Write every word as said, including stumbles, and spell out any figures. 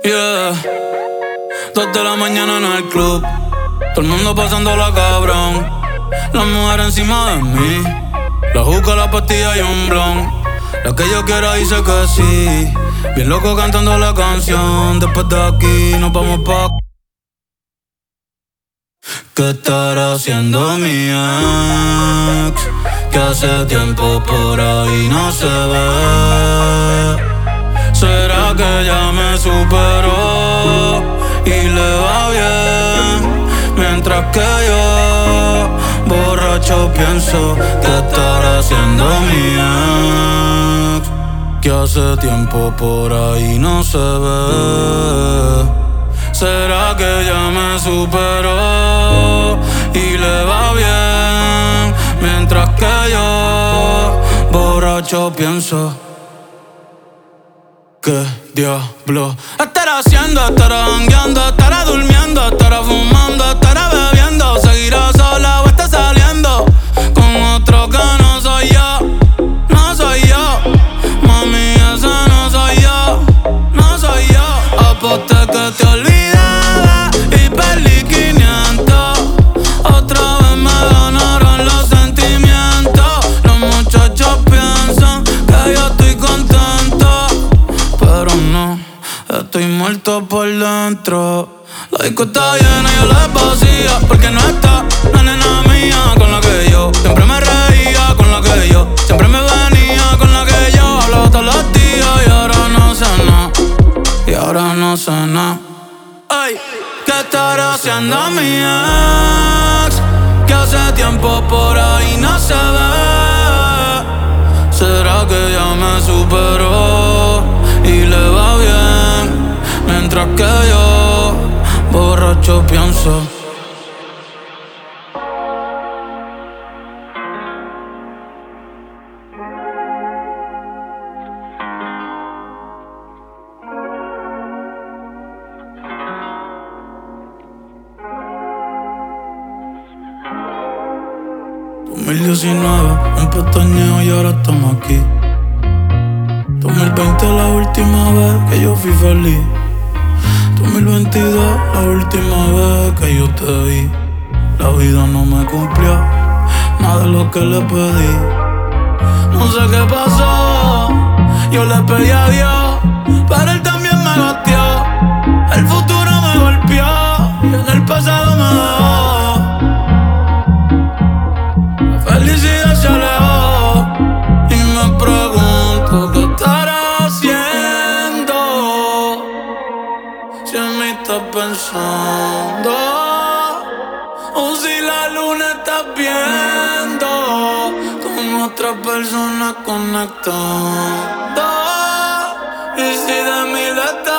Yeah, dos de la mañana en el club, todo el mundo pasándola cabrón. La mujer encima de mí, la juca, la pastilla y un blon. La que yo quiera dice que sí, bien loco cantando la canción. Después de aquí nos vamos pa'. ¿Qué estará haciendo mi ex? Que hace tiempo por ahí no se ve. ¿Será que ya me superó y le va bien? Mientras que yo, borracho, pienso que estará haciendo mi ex, que hace tiempo por ahí no se ve. ¿Será que ya me superó y le va bien? Mientras que yo, borracho, pienso ¿qué diablo estará haciendo? Estará jangueando, estará durmiendo, estará fumando, estará bebiendo. Seguirá sola o está saliendo con otro que no soy yo. No soy yo, mami, ese no soy yo. No soy yo. Aposté que te olvidaba y perdí quinientos. Otra vez me ganaron los sentimientos. Los muchachos piensan que yo estoy contento, pero no, estoy muerto por dentro. La disco está llena y yo la vacía, porque no está la nena mía con la que yo siempre me reía, con la que yo siempre me venía, con la que yo hablaba todos los días. Y ahora no sé nada, y ahora no sé nada. Ay, ¿qué estará haciendo mi ex? Que hace tiempo por ahí no se ve. ¿Será que ya me superó y le va bien? Mientras que yo, borracho, pienso dos mil diecinueve, un pestañeo y ahora estamos aquí. dos mil veinte la última vez que yo fui feliz. dos mil veintidós la última vez que yo te vi. La vida no me cumplió nada de lo que le pedí. No sé qué pasó, yo le pedí a Dios, pero él también me batió. El futuro me golpeó y en el pasado me dejó. La felicidad se alejó y me pregunto qué estará haciendo. Si en mí estás pensando, o si la luna estás viendo con otra persona conectando. Y si de mí le estás